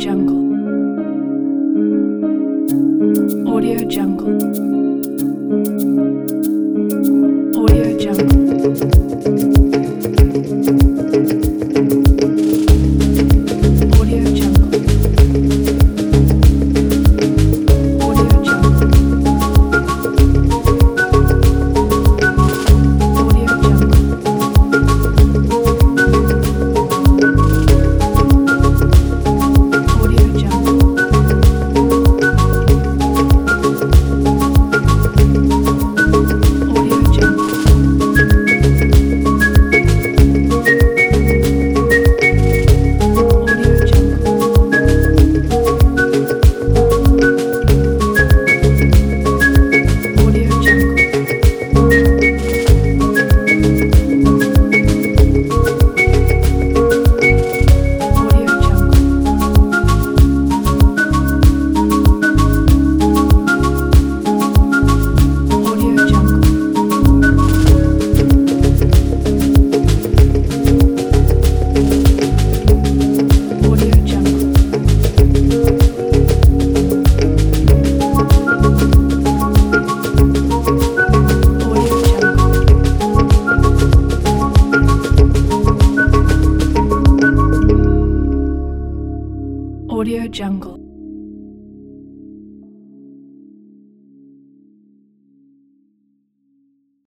Jungle. Audio Jungle. Audio Jungle. Audio Jungle. Audio Jungle. Audio Jungle. Audio Jungle. Audio Jungle. Audio Jungle. Audio Jungle. Audio Jungle. Audio Jungle. Audio Jungle. Audio Jungle. Audio Jungle.